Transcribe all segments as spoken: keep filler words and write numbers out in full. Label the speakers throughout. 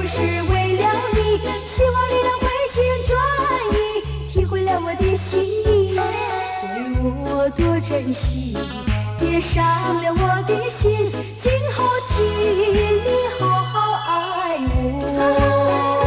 Speaker 1: 是为了你，希望你能回心转意，体会了我的心意，对我多珍惜，别伤了我的心，今后请你好好爱我。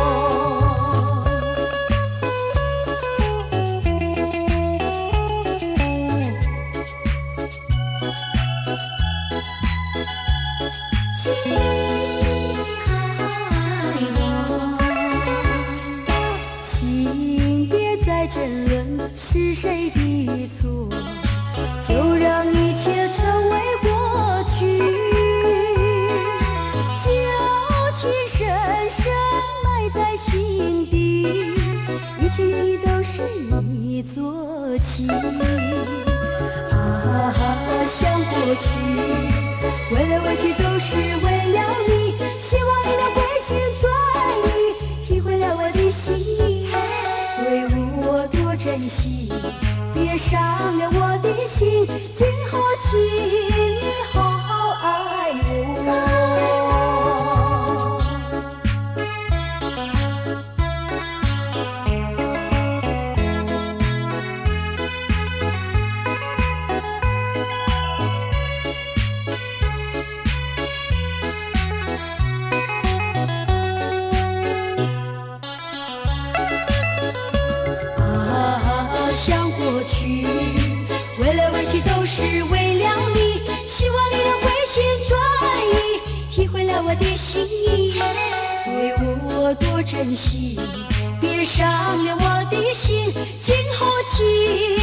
Speaker 1: 请别再争论是谁的错，就让一切成为过去，旧情深深埋在心底，一切你都是你做起。啊，想过去，为来为去都是为了你，希望你能回心转意，体会了我的心意，对我多珍惜，别伤了我的心，今后请你好好爱我。想过去，为来为去都是为了你，希望你能回心转意，体会了我的心意，对我多珍惜，别伤了我的心，今后请